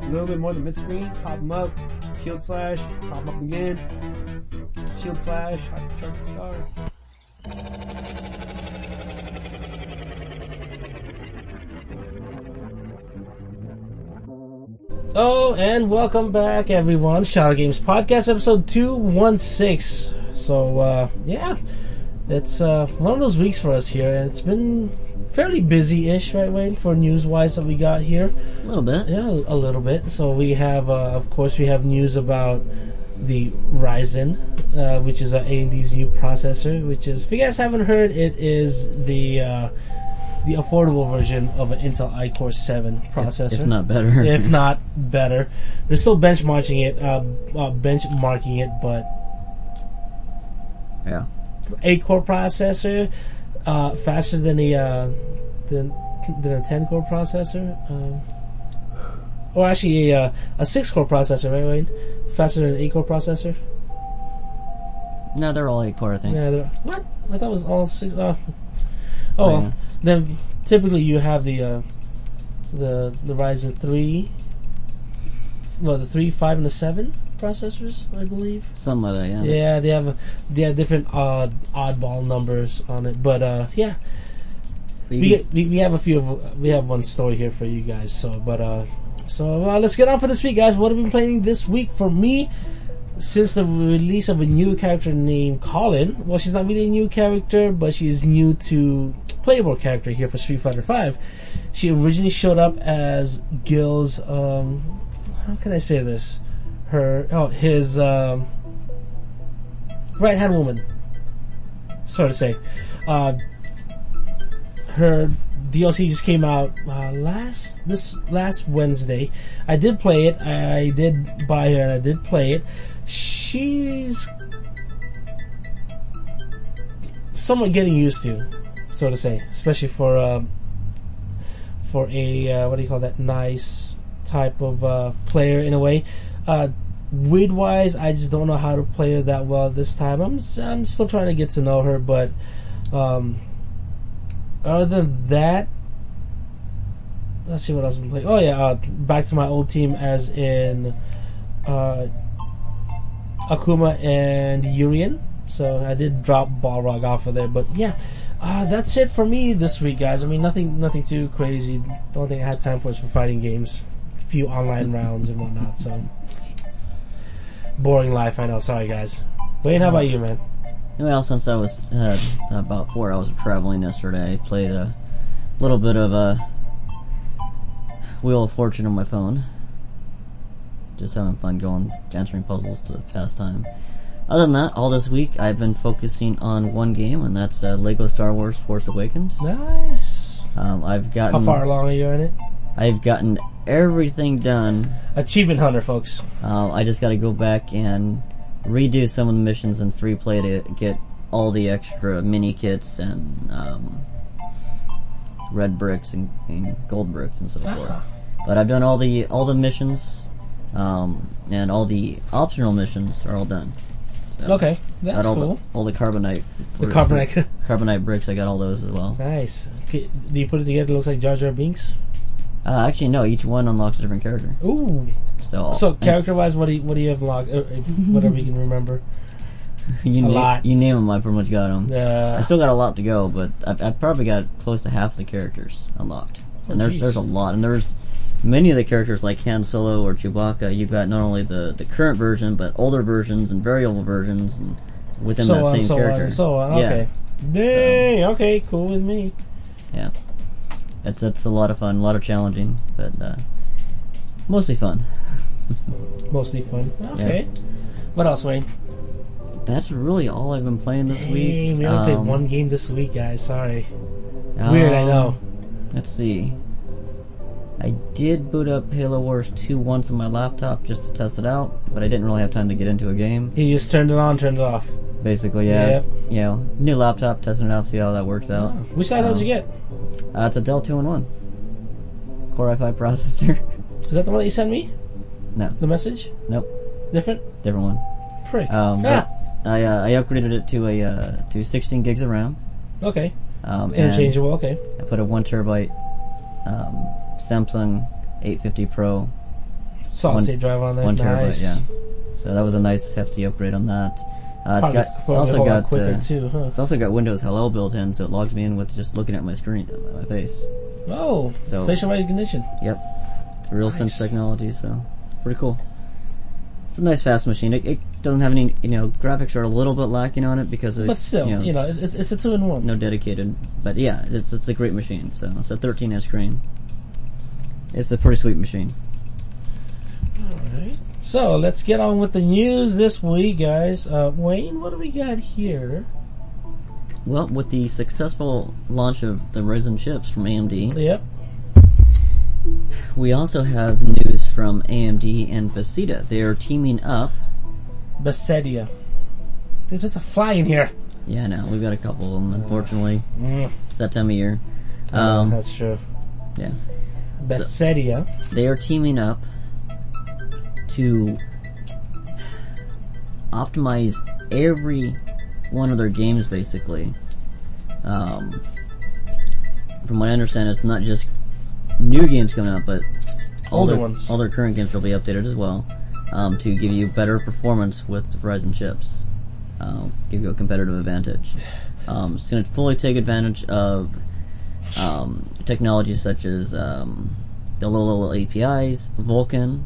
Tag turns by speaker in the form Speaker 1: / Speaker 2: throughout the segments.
Speaker 1: little bit more than mid-screen, pop them up, shield slash, pop up again, shield slash, hypercharge the star. Oh, and welcome back, everyone. Shadow Games Podcast, episode 216. So, yeah, it's one of those weeks for us here, and it's been fairly busy-ish, right, Wayne, for news-wise that we got here.
Speaker 2: A little bit.
Speaker 1: Yeah, a little bit. So we have, of course, we have news about the Ryzen, which is AMD's new processor, which is, if you guys haven't heard, it is the affordable version of an Intel iCore 7 processor.
Speaker 2: If not better.
Speaker 1: If not better. They're still benchmarking it, but
Speaker 2: yeah.
Speaker 1: 8-core processor, faster than a 10-core processor. Or actually a 6-core processor, right, Wayne? Faster than an 8-core processor?
Speaker 2: No, they're all 8-core, I think.
Speaker 1: Yeah, what? I thought it was all 6. Oh,
Speaker 2: yeah.
Speaker 1: well. Then typically you have the Ryzen 3, well, the 3, 5, and the 7 processors, I believe.
Speaker 2: Some of that, yeah.
Speaker 1: Yeah, they have different oddball numbers on it, but yeah, we have one story here for you guys. So let's get on for this week, guys. What have we been playing this week? For me, since the release of a new character named Colin, well, she's not really a new character, but she's new to playable character here for Street Fighter V. She originally showed up as Gil's, how can I say this? His right-hand woman. So to say. Her DLC just came out last Wednesday. I did play it. I did buy her and I did play it. She's somewhat getting used to, so to say, especially for a what do you call that, nice type of player in a way. Weird wise, I just don't know how to play her that well this time. I'm still trying to get to know her, but other than that, let's see what else I'm playing. Oh yeah, back to my old team, as in Akuma and Urien. So I did drop Balrog off of there, but yeah, that's it for me this week, guys. I mean, nothing too crazy. The only thing I had time for is for fighting games, a few online rounds and whatnot. So boring life, I know. Sorry, guys. Wayne, how about you, man?
Speaker 2: Well, since I was about 4 hours of traveling yesterday, I played a little bit of Wheel of Fortune on my phone. Just having fun answering puzzles to pass time. Other than that, all this week I've been focusing on one game, and that's Lego Star Wars Force Awakens.
Speaker 1: Nice.
Speaker 2: How
Speaker 1: far along are you in it?
Speaker 2: I've gotten everything done.
Speaker 1: Achievement hunter, folks.
Speaker 2: I just got to go back and redo some of the missions in free play to get all the extra mini kits and red bricks and gold bricks and so forth. But I've done all the missions, and all the optional missions are all done. So
Speaker 1: okay, that's cool.
Speaker 2: All the carbonite. Carbonite bricks, I got all those as well.
Speaker 1: Nice. Okay, do you put it together? It looks like Jar Jar Binks.
Speaker 2: Actually, no. Each one unlocks a different character.
Speaker 1: Ooh. So character-wise, what do you have unlocked? Whatever you can remember.
Speaker 2: You name them, I pretty much got them. I still got a lot to go, but I've probably got close to half the characters unlocked. And there's a lot, and there's many of the characters like Han Solo or Chewbacca. You've got not only the current version, but older versions and very old versions, and within that same character.
Speaker 1: So on. Okay. Dang. Okay. Cool with me.
Speaker 2: Yeah. It's a lot of fun, a lot of challenging, but mostly fun.
Speaker 1: Mostly fun. Okay. Yeah. What else, Wayne?
Speaker 2: That's really all I've been playing this week.
Speaker 1: We only played one game this week, guys. Sorry. Weird, I know.
Speaker 2: Let's see. I did boot up Halo Wars 2 once on my laptop just to test it out, but I didn't really have time to get into a game.
Speaker 1: You just turned it on, turned it off.
Speaker 2: Basically, yeah. Yep. You know, new laptop, testing it out, see how that works out.
Speaker 1: Which side did you get?
Speaker 2: It's a Dell 2-in-1. Core i5 processor.
Speaker 1: Is that the one that you sent me?
Speaker 2: No.
Speaker 1: The message?
Speaker 2: Nope.
Speaker 1: Different
Speaker 2: one.
Speaker 1: Prick.
Speaker 2: But I upgraded it to 16 gigs of RAM.
Speaker 1: Okay. Interchangeable. Okay.
Speaker 2: I put a 1 terabyte Samsung 850 Pro
Speaker 1: Solid state drive on there.
Speaker 2: 1
Speaker 1: nice.
Speaker 2: terabyte, yeah. So that was a nice hefty upgrade on that. It's also got Windows Hello built in, so it logs me in with just looking at my screen, my face.
Speaker 1: Oh, so facial recognition.
Speaker 2: Yep, RealSense technology. So pretty cool. It's a nice fast machine. It doesn't have any, graphics are a little bit lacking on it because of,
Speaker 1: but still, it's a 2-in-1.
Speaker 2: No dedicated, but yeah, it's a great machine. So it's a 13-inch screen. It's a pretty sweet machine.
Speaker 1: All right. So let's get on with the news this week, guys. Wayne, what do we got here?
Speaker 2: Well, with the successful launch of the Ryzen chips from AMD,
Speaker 1: yep,
Speaker 2: we also have news from AMD and Bethesda. They are teaming up.
Speaker 1: Bethesda. There's just a fly in here.
Speaker 2: Yeah, I know. We've got a couple of them, unfortunately. It's that time of year.
Speaker 1: That's true.
Speaker 2: Yeah.
Speaker 1: Bethesda.
Speaker 2: So they are teaming up to optimize every one of their games, basically. From what I understand, it's not just new games coming out, but all their current games will be updated as well, to give you better performance with Ryzen chips. Give you a competitive advantage. It's going to fully take advantage of technologies such as the low-level APIs, Vulkan,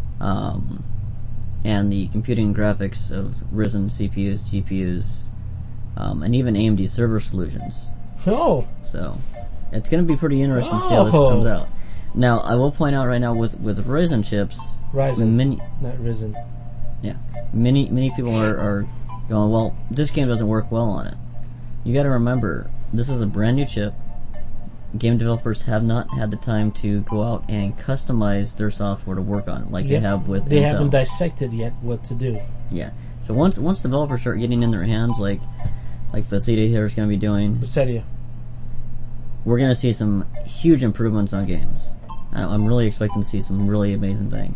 Speaker 2: and the computing graphics of Ryzen CPUs, GPUs, and even AMD server solutions.
Speaker 1: Oh!
Speaker 2: So, it's going to be pretty interesting to see how this comes out. Now, I will point out right now with Ryzen chips...
Speaker 1: Ryzen, not Ryzen.
Speaker 2: Yeah. Many people are going, well, this game doesn't work well on it. You got to remember, this is a brand new chip. Game developers have not had the time to go out and customize their software to work on it like they have with Intel.
Speaker 1: They haven't dissected yet what to do.
Speaker 2: Yeah. So once developers start getting in their hands, like Bethesda here is going to be doing,
Speaker 1: Bethesda,
Speaker 2: we're going to see some huge improvements on games. I'm really expecting to see some really amazing things.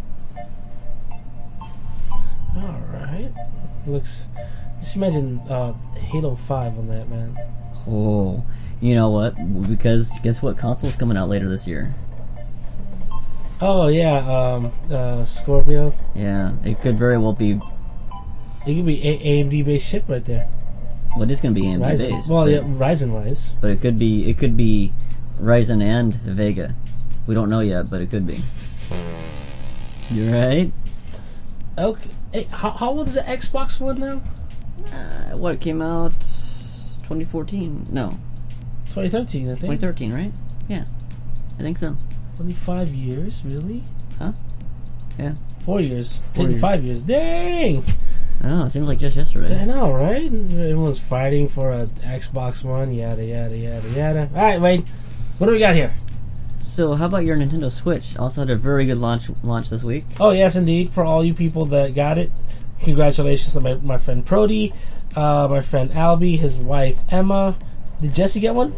Speaker 1: All right. Looks. Just imagine Halo 5 on that, man.
Speaker 2: Oh, you know what? Because guess what? Console's coming out later this year.
Speaker 1: Oh yeah, Scorpio.
Speaker 2: Yeah, it could very well be.
Speaker 1: It could be AMD based chip right there.
Speaker 2: Well, it's going to be AMD
Speaker 1: Ryzen.
Speaker 2: based.
Speaker 1: Well, yeah, Ryzen wise.
Speaker 2: But it could be Ryzen and Vega. We don't know yet, but it could be. You right?
Speaker 1: Okay. Hey, how old is the Xbox One now?
Speaker 2: What came out? 2014? No.
Speaker 1: 2013, I think.
Speaker 2: 2013, right? Yeah, I think so.
Speaker 1: 25 years, really?
Speaker 2: Huh? Yeah.
Speaker 1: 4 years. 5 years. Dang!
Speaker 2: I know, it seems like just yesterday.
Speaker 1: I know, right? Everyone's fighting for a Xbox One, yada, yada, yada, yada. Alright, Wayne, what do we got here?
Speaker 2: So, how about your Nintendo Switch? Also had a very good launch this week.
Speaker 1: Oh, yes, indeed. For all you people that got it, congratulations to my friend Prody, my friend Albie, his wife Emma. Did Jesse get one?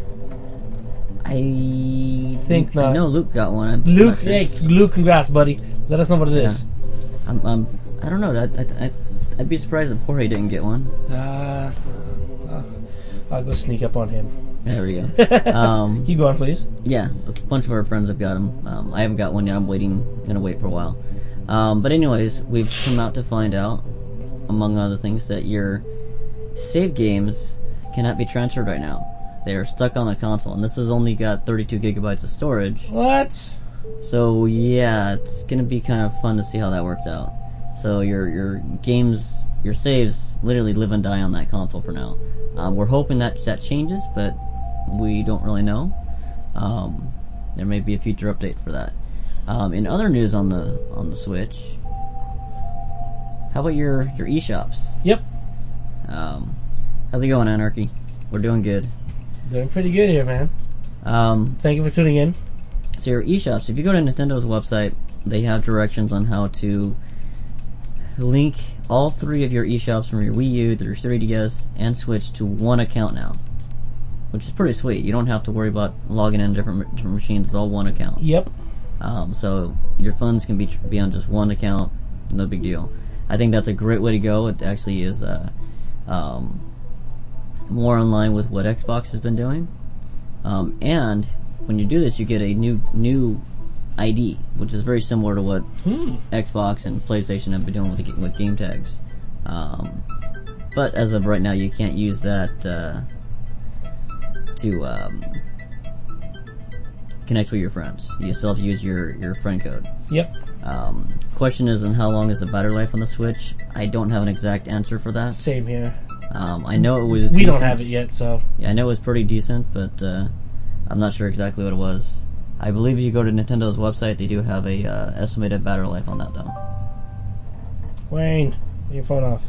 Speaker 2: I
Speaker 1: think not.
Speaker 2: I know Luke got one.
Speaker 1: Luke, hey, Luke, congrats, buddy. Let us know what it is.
Speaker 2: I don't know. I'd be surprised if Jorge didn't get one.
Speaker 1: I'll go sneak up on him.
Speaker 2: There we go.
Speaker 1: Keep going, please.
Speaker 2: Yeah, a bunch of our friends have got them. I haven't got one yet. I'm gonna wait for a while. But anyways, we've come out to find out, among other things, that your save games cannot be transferred right now. They are stuck on the console, and this has only got 32 gigabytes of storage.
Speaker 1: What?
Speaker 2: So yeah, it's gonna be kind of fun to see how that works out. So your games, your saves, literally live and die on that console for now. We're hoping that changes, but we don't really know. There may be a future update for that. In other news on the Switch, how about your eShops?
Speaker 1: Yep.
Speaker 2: How's it going, Anarchy? We're doing good.
Speaker 1: Doing pretty good here, man. Thank you for tuning in.
Speaker 2: So your eShops, if you go to Nintendo's website, they have directions on how to link all three of your eShops from your Wii U, your 3DS, and Switch to one account now, which is pretty sweet. You don't have to worry about logging in different machines. It's all one account.
Speaker 1: Yep.
Speaker 2: So your funds can be on just one account. No big deal. I think that's a great way to go. It actually is more in line with what Xbox has been doing. And when you do this, you get a new ID, which is very similar to what Xbox and PlayStation have been doing with game tags. But as of right now, you can't use that to connect with your friends. You still have to use your friend code.
Speaker 1: Yep.
Speaker 2: Question is, how long is the battery life on the Switch? I don't have an exact answer for that.
Speaker 1: Same here.
Speaker 2: I know it was.
Speaker 1: We don't have it yet, so.
Speaker 2: Yeah, I know it was pretty decent, but I'm not sure exactly what it was. I believe if you go to Nintendo's website, they do have a estimated battery life on that, though.
Speaker 1: Wayne, get your phone off.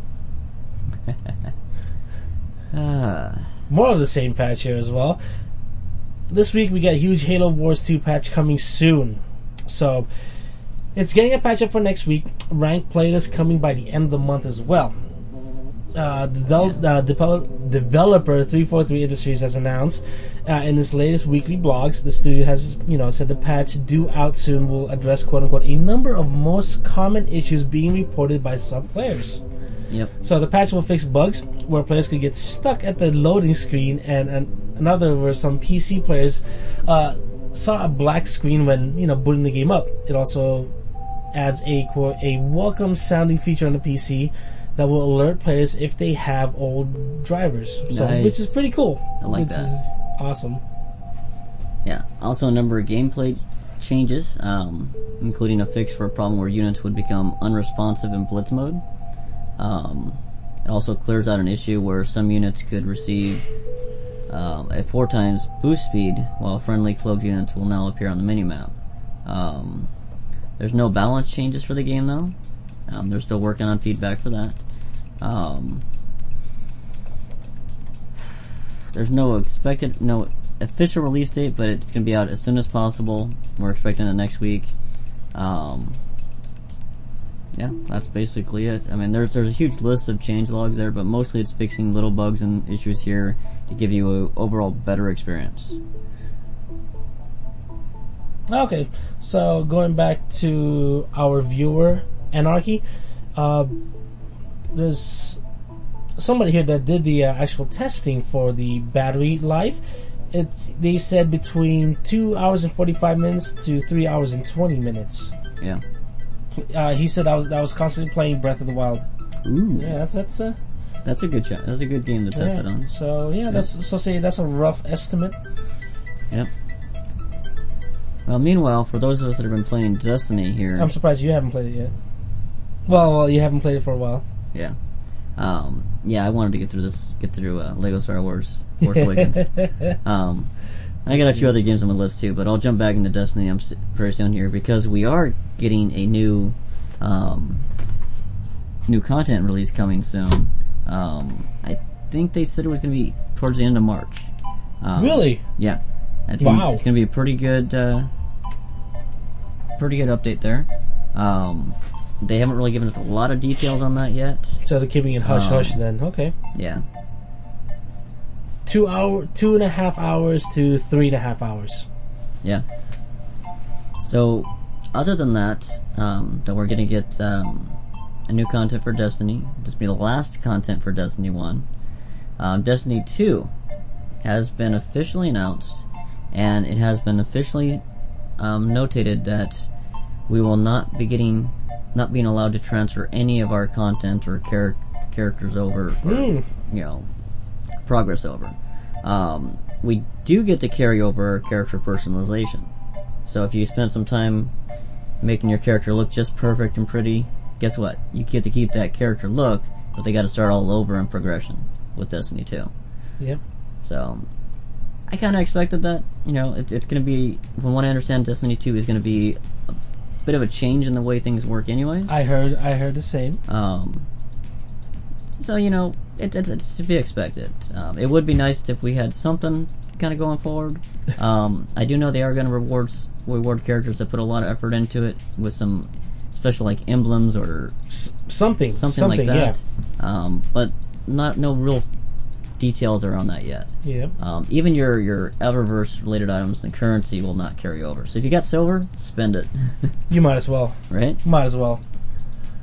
Speaker 1: More of the same patch here as well. This week we got a huge Halo Wars 2 patch coming soon. So, it's getting a patch up for next week. Ranked playlist coming by the end of the month as well. Developer 343 Industries has announced in its latest weekly blogs, the studio has said the patch due out soon will address quote-unquote a number of most common issues being reported by some players.
Speaker 2: Yep.
Speaker 1: So the patch will fix bugs where players could get stuck at the loading screen, and another where some PC players saw a black screen when booting the game up. It also adds a welcome sounding feature on the PC that will alert players if they have old drivers. So,
Speaker 2: nice.
Speaker 1: Which is pretty cool.
Speaker 2: I like that.
Speaker 1: Awesome.
Speaker 2: Yeah. Also, a number of gameplay changes, including a fix for a problem where units would become unresponsive in blitz mode. It also clears out an issue where some units could receive a 4 times boost speed, while friendly cloaked units will now appear on the minimap. There's no balance changes for the game, though. They're still working on feedback for that. There's no official release date, but it's going to be out as soon as possible. We're expecting it next week. Yeah, that's basically it. I mean, there's a huge list of changelogs there, but mostly it's fixing little bugs and issues here to give you an overall better experience.
Speaker 1: Okay, so going back to our viewer Anarchy, there's somebody here that did the actual testing for the battery life. They said between 2 hours and 45 minutes to 3 hours and 20 minutes.
Speaker 2: Yeah.
Speaker 1: He said I was constantly playing Breath of the Wild.
Speaker 2: Ooh.
Speaker 1: Yeah, that's a
Speaker 2: good shot. That's a good game to test it on.
Speaker 1: So yeah, that's a rough estimate.
Speaker 2: Yep. Well, meanwhile, for those of us that have been playing Destiny here,
Speaker 1: I'm surprised you haven't played it yet. Well, you haven't played it for a while.
Speaker 2: Yeah. I wanted to get through Lego Star Wars Force Awakens. I got a few other games on my list too, but I'll jump back into Destiny very soon here because we are getting a new content release coming soon. I think they said it was going to be towards the end of March.
Speaker 1: Really?
Speaker 2: Yeah. It's
Speaker 1: wow.
Speaker 2: It's going to be a pretty good update there. They haven't really given us a lot of details on that yet.
Speaker 1: So they're keeping it hush-hush then. Okay.
Speaker 2: Yeah.
Speaker 1: 2.5 hours to 3.5 hours.
Speaker 2: Yeah. So, other than that, that we're going to get a new content for Destiny. This will be the last content for Destiny 1. Destiny 2 has been officially announced, and it has been officially notated that we will not being allowed to transfer any of our content or characters over, or, progress over. We do get to carry over character personalization. So if you spend some time making your character look just perfect and pretty, guess what? You get to keep that character look, but they got to start all over in progression with Destiny 2.
Speaker 1: Yep.
Speaker 2: So I kind of expected that. It's going to be, from what I understand, Destiny 2 is going to be a bit of a change in the way things work anyways.
Speaker 1: I heard the same.
Speaker 2: So, it's to be expected. It would be nice if we had something kind of going forward. I do know they are going to reward characters that put a lot of effort into it with some special like emblems or
Speaker 1: something
Speaker 2: like that.
Speaker 1: Yeah.
Speaker 2: But no real details around that yet.
Speaker 1: Yeah.
Speaker 2: Even your Eververse related items and currency will not carry over. So if you got silver, spend it.
Speaker 1: You might as well.
Speaker 2: Right?
Speaker 1: Might as well.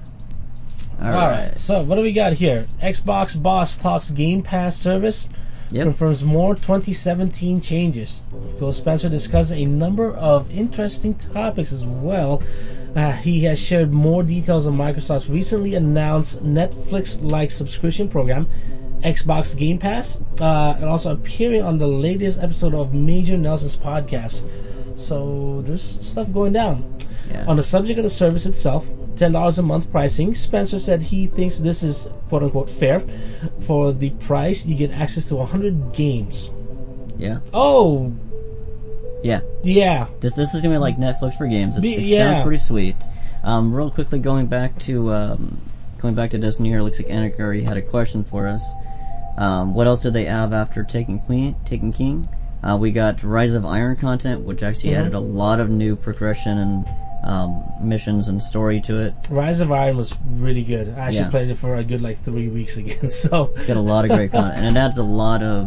Speaker 2: All right.
Speaker 1: So what do we got here? Xbox boss talks Game Pass service. confirms more 2017 changes. Phil Spencer discussed a number of interesting topics as well. He has shared more details on Microsoft's recently announced Netflix-like subscription program, Xbox Game Pass, and also appearing on the latest episode of Major Nelson's podcast. So there's stuff going down.
Speaker 2: Yeah.
Speaker 1: On the subject of the service itself, $10 a month pricing, Spencer said he thinks this is quote-unquote fair. For the price, you get access to 100 games.
Speaker 2: Yeah.
Speaker 1: Oh!
Speaker 2: Yeah.
Speaker 1: Yeah.
Speaker 2: This is going to be like Netflix for games. It sounds pretty sweet. Real quickly, going back to Destiny here, it looks like Annika already had a question for us. What else did they have after Taken King? We got Rise of Iron content, which actually added a lot of new progression and missions and story to it.
Speaker 1: Rise of Iron was really good. I actually played it for a good 3 weeks again. So
Speaker 2: it's got a lot of great content, and it adds a lot of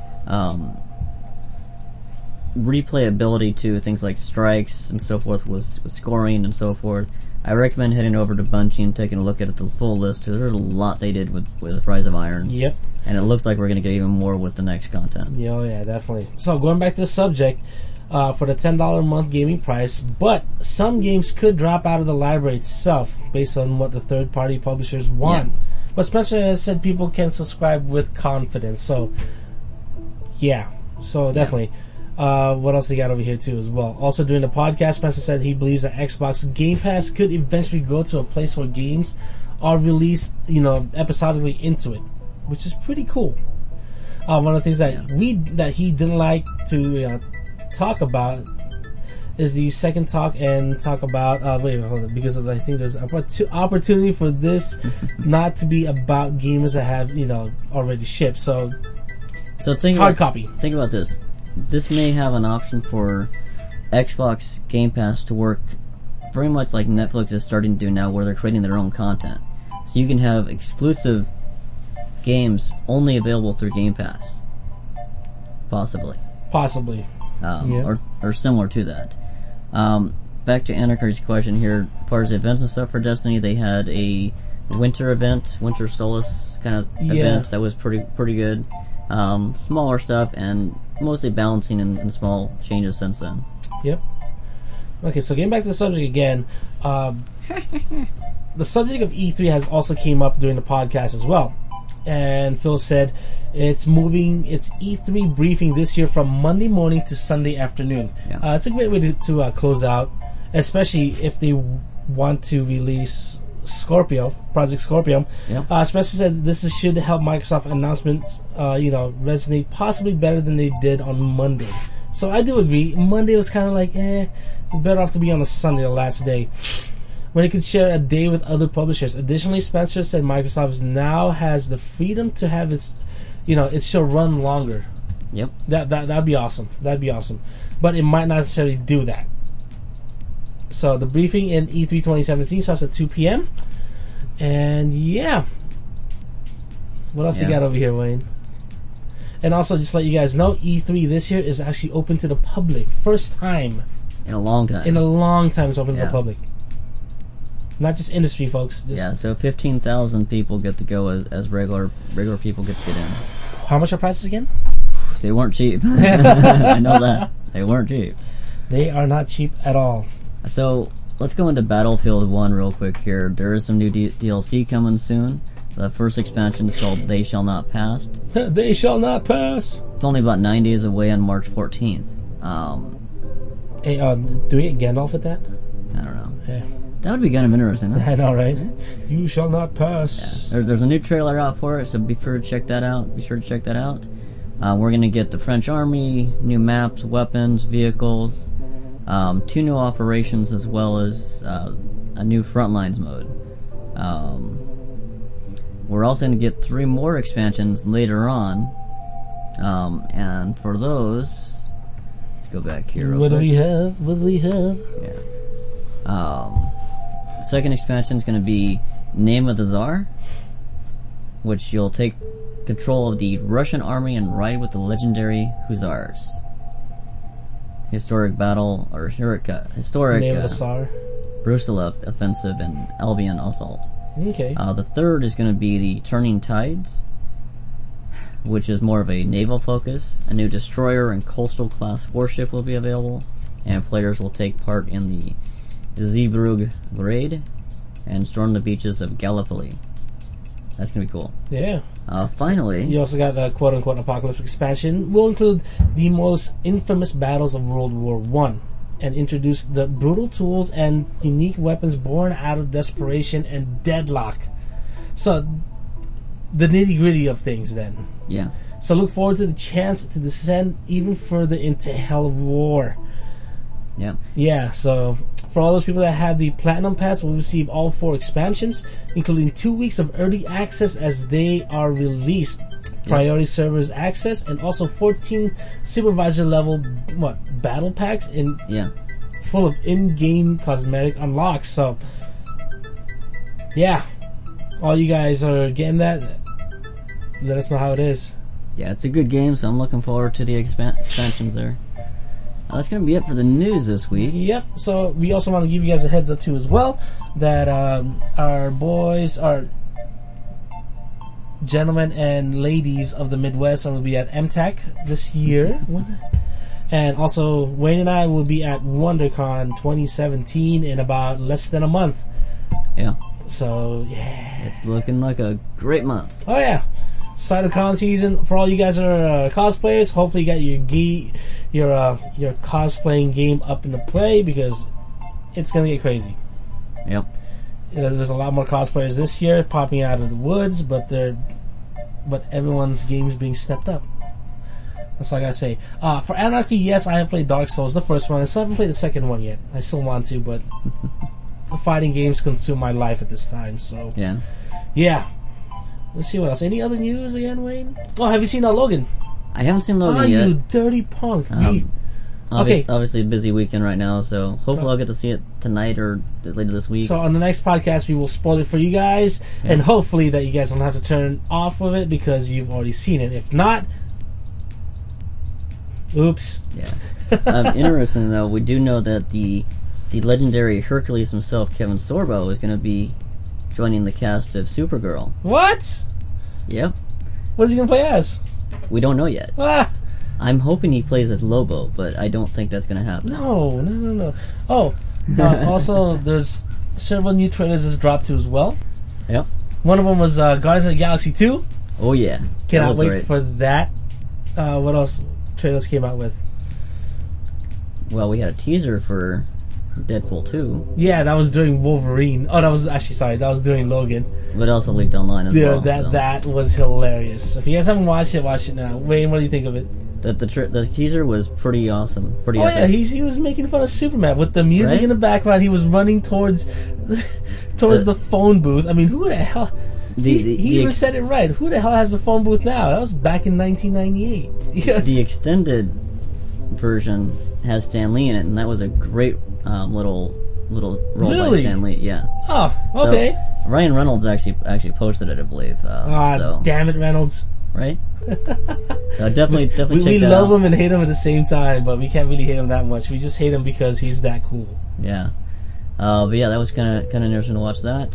Speaker 2: replayability to things like strikes and so forth with scoring and so forth. I recommend heading over to Bungie and taking a look at the full list, because there's a lot they did with Rise of Iron.
Speaker 1: Yep.
Speaker 2: And it looks like we're going to get even more with the next content.
Speaker 1: Yeah, oh yeah, definitely. So going back to the subject, for the $10 a month gaming price, but some games could drop out of the library itself based on what the third-party publishers want. Yeah. But Spencer has said people can subscribe with confidence. So, yeah. So definitely. What else they got over here too as well? Also during the podcast, Spencer said he believes that Xbox Game Pass could eventually go to a place where games are released, episodically into it, which is pretty cool. One of the things that he didn't like to talk about is the second talk and talk about hold on, because I think there's opportunity for this not to be about gamers that have already shipped. So hard copy.
Speaker 2: Think about this. This may have an option for Xbox Game Pass to work very much like Netflix is starting to do now, where they're creating their own content. So you can have exclusive games only available through Game Pass. Possibly. Or similar to that. Back to Anarchy's question here. As far as events and stuff for Destiny, they had a winter Solace kind of event that was pretty good. Smaller stuff and mostly balancing and small changes since then.
Speaker 1: Yep. Okay, so getting back to the subject again, the subject of E3 has also came up during the podcast as well. And Phil said it's moving its E3 briefing this year from Monday morning to Sunday afternoon. Yeah. It's a great way to close out, especially if they want to release Project Scorpio. Yep. Spencer said this should help Microsoft announcements, resonate possibly better than they did on Monday. So I do agree. Monday was kind of like, better off to be on a Sunday, the last day, when it could share a day with other publishers. Additionally, Spencer said Microsoft now has the freedom to have its, it should run longer.
Speaker 2: Yep.
Speaker 1: That'd be awesome. But it might not necessarily do that. So the briefing in E3 2017 starts at 2 p.m. And yeah. What else you got over here, Wayne? And also, just to let you guys know, E3 this year is actually open to the public. First time.
Speaker 2: In a long time.
Speaker 1: It's open to the public. Not just industry, folks.
Speaker 2: So 15,000 people get to go as regular people get to get in.
Speaker 1: How much are prices again?
Speaker 2: They weren't cheap. I know that. They weren't cheap.
Speaker 1: They are not cheap at all.
Speaker 2: So, let's go into Battlefield 1 real quick here. There is some new DLC coming soon. The first expansion is called They Shall Not Pass.
Speaker 1: They Shall Not Pass!
Speaker 2: It's only about 9 days away on March 14th.
Speaker 1: Do we get Gandalf with that?
Speaker 2: I don't know.
Speaker 1: Yeah.
Speaker 2: That would be kind of interesting, huh?
Speaker 1: I know, right? You shall not pass.
Speaker 2: Yeah. There's a new trailer out for it, so be sure to check that out. We're going to get the French Army, new maps, weapons, vehicles, 2 new operations, as well as a new Frontlines mode. We're also going to get 3 more expansions later on. And for those, let's go back here.
Speaker 1: What do we have?
Speaker 2: Yeah. The second expansion is going to be Name of the Tsar, which you'll take control of the Russian army and ride with the legendary Hussars. Historic Name of the Tsar, Brusilov offensive, and Albion assault.
Speaker 1: Okay.
Speaker 2: The third is going to be the Turning Tides. which is more of a naval focus. A new destroyer and coastal class warship will be available, and players will take part in the Zeebrugge raid and storm the beaches of Gallipoli. That's gonna be cool.
Speaker 1: Yeah.
Speaker 2: Finally,
Speaker 1: you also got the quote-unquote Apocalypse expansion. Will include the most infamous battles of World War I, and introduce the brutal tools and unique weapons born out of desperation and deadlock. So, the nitty-gritty of things, then.
Speaker 2: Yeah.
Speaker 1: So look forward to the chance to descend even further into hell of war.
Speaker 2: Yeah.
Speaker 1: Yeah, so for all those people that have the Platinum Pass, will receive all 4 expansions, including 2 weeks of early access as they are released, priority servers access, and also 14 supervisor level battle packs and full of in-game cosmetic unlocks. So yeah, all you guys are getting that. Let us know how it is.
Speaker 2: Yeah, it's a good game, so I'm looking forward to the expansions there. That's going to be it for the news this week.
Speaker 1: Yep. So we also want to give you guys a heads up too as well that our boys, our gentlemen and ladies of the Midwest will be at MTAC this year. And also Wayne and I will be at WonderCon 2017 in about less than a month.
Speaker 2: Yeah.
Speaker 1: So yeah,
Speaker 2: it's looking like a great month.
Speaker 1: Oh yeah. Start of con season for all you guys that are cosplayers. Hopefully, you got your cosplaying game up into play because it's gonna get crazy.
Speaker 2: Yep.
Speaker 1: There's a lot more cosplayers this year popping out of the woods, but everyone's game's being stepped up. That's all I gotta say. For Anarchy, yes, I have played Dark Souls, the first one. I still haven't played the second one yet. I still want to, but fighting games consume my life at this time. So yeah. Let's see what else. Any other news again, Wayne? Oh, have you seen Logan?
Speaker 2: I haven't seen Logan yet.
Speaker 1: You dirty punk.
Speaker 2: Obviously a busy weekend right now, so hopefully I'll get to see it tonight or later this week.
Speaker 1: So on the next podcast, we will spoil it for you guys, and hopefully that you guys don't have to turn off of it because you've already seen it. If not, oops.
Speaker 2: Yeah. Interesting though, we do know that the legendary Hercules himself, Kevin Sorbo, is going to be joining the cast of Supergirl.
Speaker 1: What?
Speaker 2: Yep.
Speaker 1: What is he going to play as?
Speaker 2: We don't know yet. I'm hoping he plays as Lobo, but I don't think that's going to happen.
Speaker 1: No. Oh, also, there's several new trailers that's dropped too as well.
Speaker 2: Yep.
Speaker 1: One of them was Guardians of the Galaxy 2.
Speaker 2: Oh, yeah.
Speaker 1: Cannot wait for that. What else trailers came out with?
Speaker 2: Well, we had a teaser for Deadpool 2.
Speaker 1: Yeah, that was during Wolverine. Oh, that was during Logan.
Speaker 2: But also leaked online as well.
Speaker 1: That was hilarious. If you guys haven't watched it now. Wayne, what do you think of it?
Speaker 2: The teaser was pretty awesome. Epic.
Speaker 1: Yeah, he was making fun of Superman with the music in the background. He was running towards the phone booth. I mean, who the hell? He even said it right. Who the hell has the phone booth now? That was back in 1998. Yes.
Speaker 2: The extended version has Stan Lee in it, and that was a great little role by Stan Lee. Yeah.
Speaker 1: Oh, okay.
Speaker 2: So Ryan Reynolds actually posted it, I believe.
Speaker 1: Damn it, Reynolds.
Speaker 2: Right? So definitely check that out.
Speaker 1: We love him and hate him at the same time, but we can't really hate him that much. We just hate him because he's that cool.
Speaker 2: Yeah. But yeah, that was kind of interesting to watch that.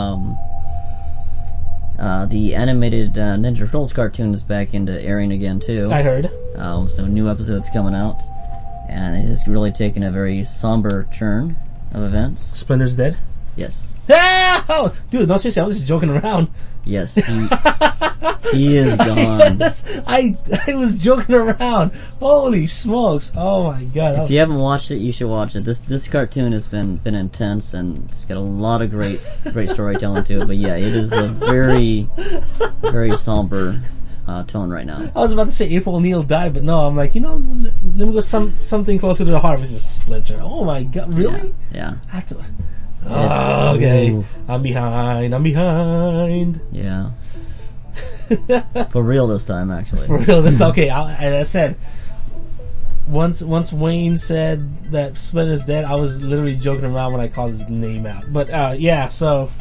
Speaker 2: The animated Ninja Turtles cartoon is back into airing again too.
Speaker 1: I heard.
Speaker 2: So new episodes coming out, and it has really taken a very somber turn of events.
Speaker 1: Splinter's dead?
Speaker 2: Yes.
Speaker 1: Oh, dude, no, seriously, I was just joking around.
Speaker 2: Yes, he is gone.
Speaker 1: Yes, I was joking around. Holy smokes! Oh my god!
Speaker 2: If you haven't watched it, you should watch it. This cartoon has been intense, and it's got a lot of great storytelling to it. But yeah, it is a very, very somber tone right now. I
Speaker 1: was about to say April O'Neil died, but no, I'm like, let me go something closer to the heart, which is Splinter. Oh my god, really?
Speaker 2: Yeah.
Speaker 1: I have to. Oh, okay. Ooh. I'm behind.
Speaker 2: Yeah. For real this time, actually.
Speaker 1: For real this okay. As I said, once Wayne said that Splinter's dead, I was literally joking around when I called his name out. But yeah, so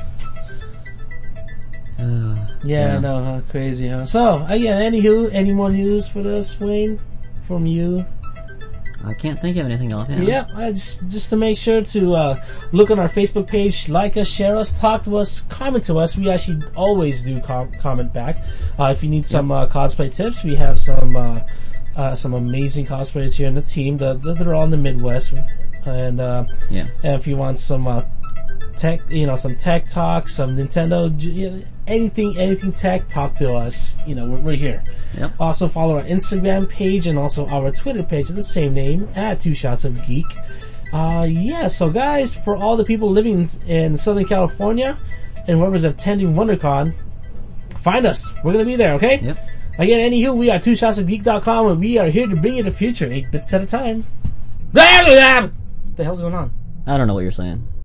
Speaker 1: yeah, no, huh? Crazy, huh? So yeah, anywho, any more news for this, Wayne, from you?
Speaker 2: I can't think of anything offhand.
Speaker 1: Yep, just to make sure to look on our Facebook page, like us, share us, talk to us, comment to us. We actually always do comment back. If you need some cosplay tips, we have some amazing cosplayers here in the team. They're all in the Midwest, and if you want some tech, some tech talk, some Nintendo, anything tech, talk to us. We're here.
Speaker 2: Yep.
Speaker 1: Also follow our Instagram page and also our Twitter page at the same name, at 2 Shots of Geek. So guys, for all the people living in Southern California and whoever's attending WonderCon, find us. We're going to be there, okay?
Speaker 2: Yep.
Speaker 1: Again, anywho, we are 2shotsofgeek.com, and we are here to bring you the future, 8 bits at a time. What the hell's going on?
Speaker 2: I don't know what you're saying.